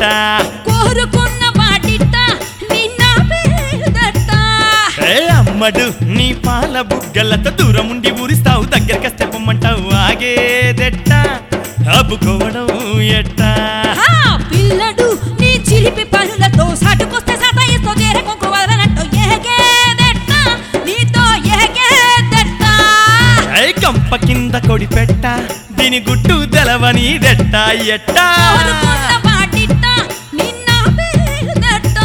కోరుకున్న వాటిట నిన్న పేదట అమ్మడు నీ పాల బుగ్గలతో దూరం ఉండి ఊరిస్తావు దగ్గరకస్తే పొమ్మంటావు ఆగేదెట్ట అబ్బుకోవడం ఎట్టా పిల్లడు నీ చిలిపి పనులతో సాటుకొస్తే సతాయిస్తో చేరకొంకు వదలనట్టు ఎహగేదెట్ట నీతో ఎహగేదెట్ట కంప కింద కొడి పెట్ట దీని గుట్టు తెలవనీదెట్ట ఎట్టా కోరుకున్న వాటిట నిన్న పేదట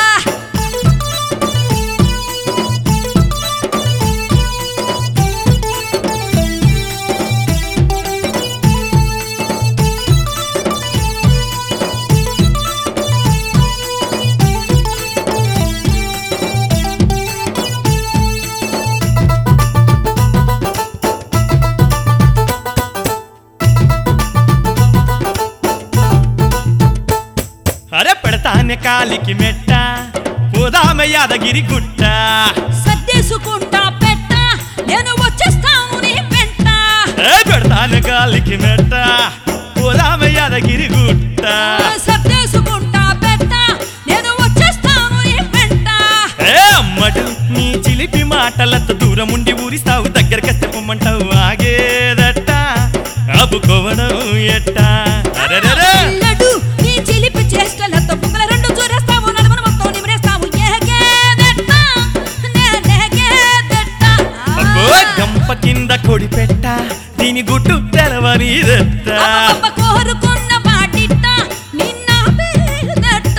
అరే పెడతానే కాలికి మెట్ట పోదామె యాదగిరి గుట్ట సర్దేసుకుంటా పెట్ట నేను వచ్చేస్తాను నీ వెంట పెడతానే కాలికి మెట్ట పోదామె యాదగిరి గుట్ట సర్దేసుకుంటా పెట్ట నేను వచ్చేస్తాను నీ వెంట అమ్మడు నీ చిలిపి మాటలతో దూరం ఉండి ఊరిస్తావు దగ్గరకస్తే పొమ్మంటావు ఆగేదట్ట అబ్బుకోవడం ఎట్టా అరెరెరే పిల్లడు నీ చిలిపి చేష్టలతో బుగ్గల రెండు చూరేస్తావు నడుమను మొత్తం నిమిరేస్తావు ఎహగేదెట్ట నేనెహగేదెట్ట అబ్బో గంప కింద కొడి పెట్ట దీని గుట్టు తెలవనీదెట్ట అబ్బబ్బ కోరుకున్న వాటిట నిన్న పేదట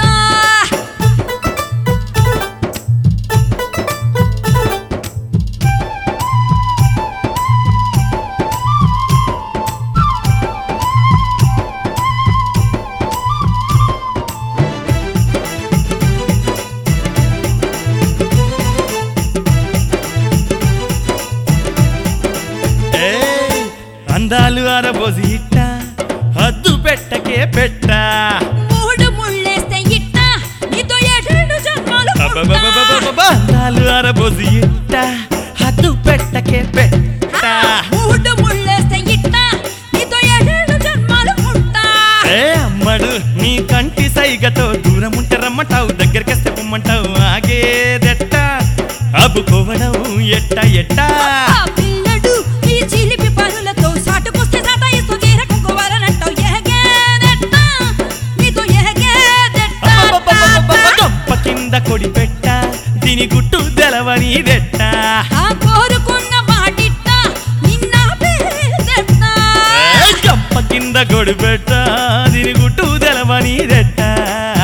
అందాలు అరబోసి ఇట్ట హద్దు పెట్టకే పెట్ట మూడు ముళ్ళేస్తే ఇట్ట నీతో ఏడేడు జన్మలు పుట్ట. అందాలు అరబోసి ఇట్ట హద్దు పెట్టకే పెట్ట మూడు ముళ్ళేస్తే ఇట్ట నీతో ఏడేడు జన్మలు పుట్ట. అమ్మడు నీ కంటి సైగతో దూరం ఉంటే రమ్మంటావు దగ్గరకస్తే పొమ్మంటావు ఆగేదెట్ట అబ్బుకోవడం ఎట్ట ఎట్టా ఆ పిల్లడు నీ చిలిపి పనులతో సాటుకొస్తే సతాయిస్తూ తీరకుంకోవాలనంటావు ఎహగేదెట్ట నీతో ఎహగేదెట్ట గొప్ప కింద కొడి పెట్ట దీని గుట్టు తెలవనీదెట్ట కోరుకున్న వాటిట నిన్న పేదెట్ట గంప కింద కొడి పెట్ట దీని గుట్టు తెలవనీదెట్ట